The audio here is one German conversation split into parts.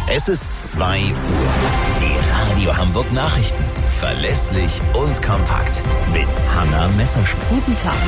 Es ist 2 Uhr. Die Radio Hamburg Nachrichten. Verlässlich und kompakt. Mit Hanna Messerschmidt. Guten Tag.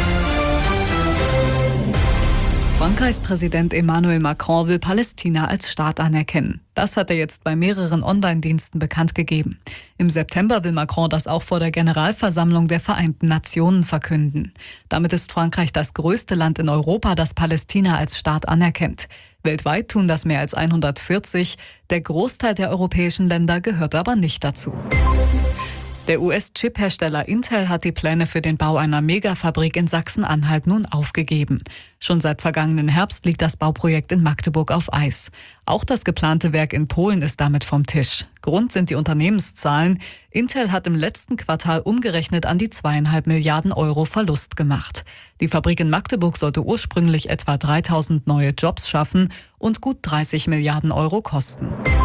Frankreichs Präsident Emmanuel Macron will Palästina als Staat anerkennen. Das hat er jetzt bei mehreren Online-Diensten bekannt gegeben. Im September will Macron das auch vor der Generalversammlung der Vereinten Nationen verkünden. Damit ist Frankreich das größte Land in Europa, das Palästina als Staat anerkennt. Weltweit tun das mehr als 140. Der Großteil der europäischen Länder gehört aber nicht dazu. Der US-Chip-Hersteller Intel hat die Pläne für den Bau einer Megafabrik in Sachsen-Anhalt nun aufgegeben. Schon seit vergangenen Herbst liegt das Bauprojekt in Magdeburg auf Eis. Auch das geplante Werk in Polen ist damit vom Tisch. Grund sind die Unternehmenszahlen. Intel hat im letzten Quartal umgerechnet an die 2,5 Milliarden Euro Verlust gemacht. Die Fabrik in Magdeburg sollte ursprünglich etwa 3000 neue Jobs schaffen und gut 30 Milliarden Euro kosten.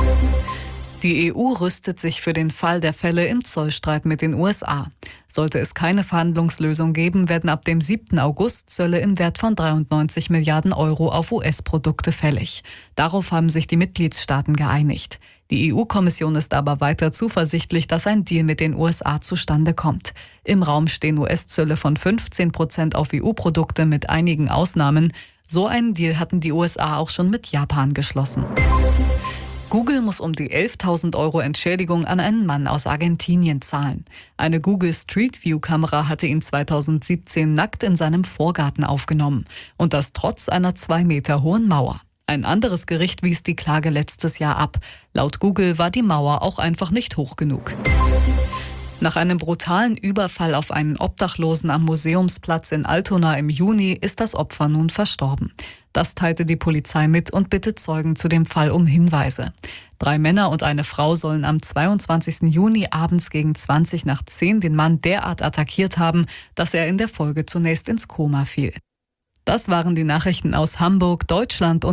Die EU rüstet sich für den Fall der Fälle im Zollstreit mit den USA. Sollte es keine Verhandlungslösung geben, werden ab dem 7. August Zölle im Wert von 93 Milliarden Euro auf US-Produkte fällig. Darauf haben sich die Mitgliedstaaten geeinigt. Die EU-Kommission ist aber weiter zuversichtlich, dass ein Deal mit den USA zustande kommt. Im Raum stehen US-Zölle von 15% auf EU-Produkte mit einigen Ausnahmen. So einen Deal hatten die USA auch schon mit Japan geschlossen. Google muss um die 11.000 Euro Entschädigung an einen Mann aus Argentinien zahlen. Eine Google Street View-Kamera hatte ihn 2017 nackt in seinem Vorgarten aufgenommen. Und das trotz einer 2 Meter hohen Mauer. Ein anderes Gericht wies die Klage letztes Jahr ab. Laut Google war die Mauer auch einfach nicht hoch genug. Nach einem brutalen Überfall auf einen Obdachlosen am Museumsplatz in Altona im Juni ist das Opfer nun verstorben. Das teilte die Polizei mit und bittet Zeugen zu dem Fall um Hinweise. 3 Männer und eine Frau sollen am 22. Juni abends gegen 20 nach 10 den Mann derart attackiert haben, dass er in der Folge zunächst ins Koma fiel. Das waren die Nachrichten aus Hamburg, Deutschland und